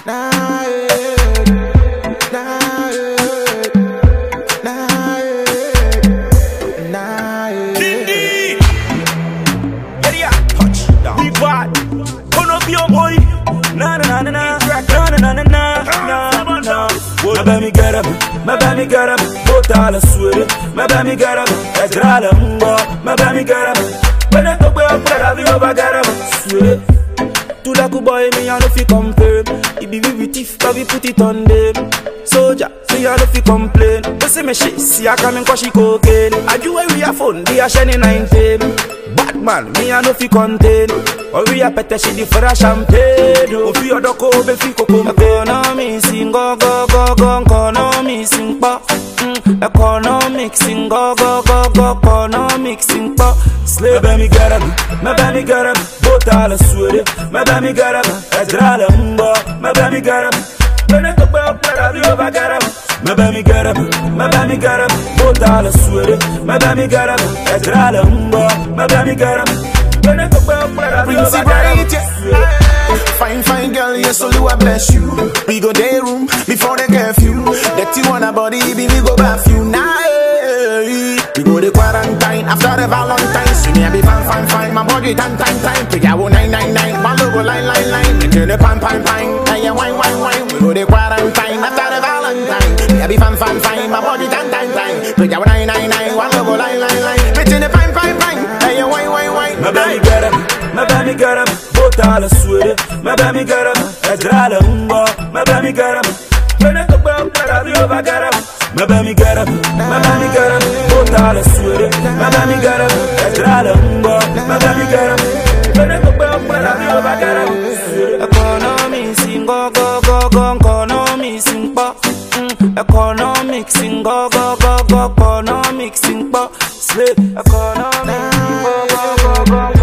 My baby get up, both all the sweet. My baby get up, that's all the mumbo. My baby get up, when I go up, I be over get up, sweet. To like a boy, me I no fi compare. It be with teeth, but we put it on them. Soldier, see I no fi complain. They say me shit, see I come and cause she cocaine. I do where we a phone, they a shining 19. Batman, me I no fi contain. Or we a pete she di for a champagne. O fi odoko, be fi koko. Economy sing go go go go. Economy sing pa. Economic sing go go go go. Economic sing pa. Slave me get up, my baby get up. Both all the sweet, my baby get up. Ezra the mumbo, my baby get up. When I go up, I be over get up. My baby get up, my baby get up. Both all the sweet, my baby get up. Ezra the mumbo, my baby get up. When I go up, I be over get up. Fine, fine girl, yes, so do I bless you. We go day room before the curfew. That you want a body, we go bath you now. We go the quarantine after the Valentine. See me be fine, my body time. Pick out 999, my logo line. Into the pan, and you wine. We go the quarantine after the Valentine. Me be fine, my body time. Pick out 999, one logo line. Into the pan, and you wine. My baby get up, my baby get up. Both all the sweet, my baby get up. Ezra the mumbo, my baby get up. When I go up, I be over get up. My baby get up, my baby get up. Both all the sweet, my baby get up. Ezra the mumbo, my baby get up. When I go up, I be over get up. Economy sing go go go go. Economy sing pa. Economic sing go go go go. Economic sing pa. Slip economic go go go go.